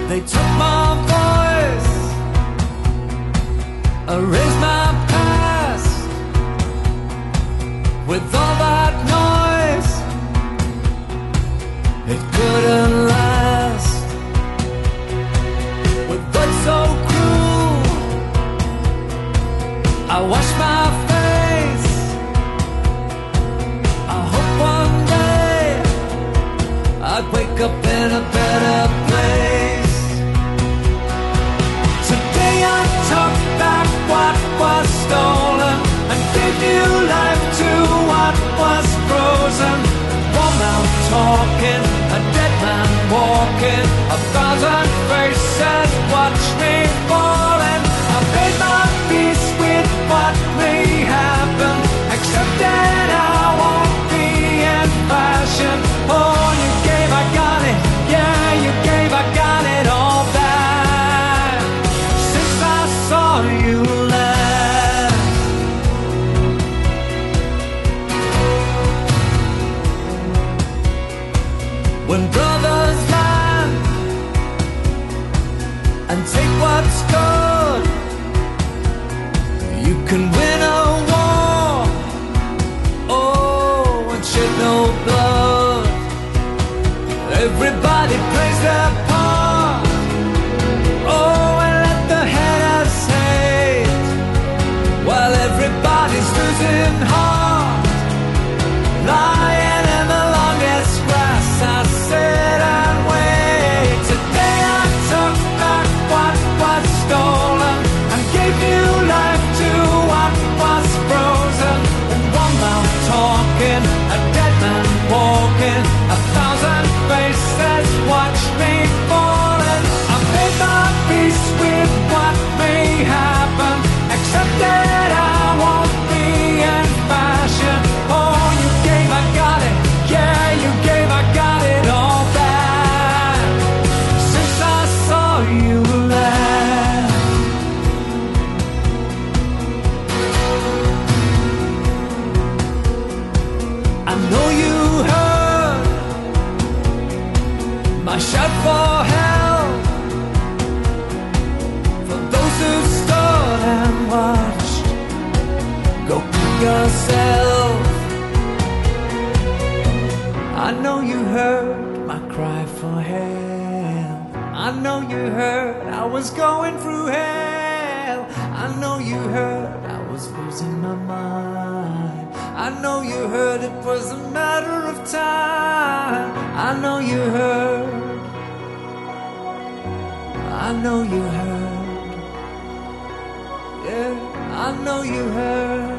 They took my voice, erased my past. With all that noise, it couldn't last. With words so cruel, I wash my face. I hope one day I'd wake up in a better place. Today I took back what was stolen and gave new life to what was frozen. One mouth talking, a dead man walking, 1,000 faces watch me falling. I made my peace with what may happen, except that I won't be in fashion. Oh, you gave, I got it. Yeah, you gave, I got it all back. Since I saw you last. When brothers land and take what's good, you can win a war, oh, and shed no blood. Everybody plays their part, oh, and let the haters hate, while everybody's losing heart, lying in the longest grass. I sit and wait. Today I took back what was stolen and gave new life to what was frozen. And one mouth talking, a dead man walking, 1,000 faces watch me falling. I made my peace with what may happen, except that I won't be in fashion. Oh, you gave, I got it. Yeah, you gave, I got it all back. Since I saw you last. I know you heard my shout for help, for those who stood and watched. Go pick yourself. I know you heard my cry for help. I know you heard I was going through hell. I know you heard I was losing my mind. I know you heard it was a matter of time. I know you heard. I know you heard. Yeah, I know you heard.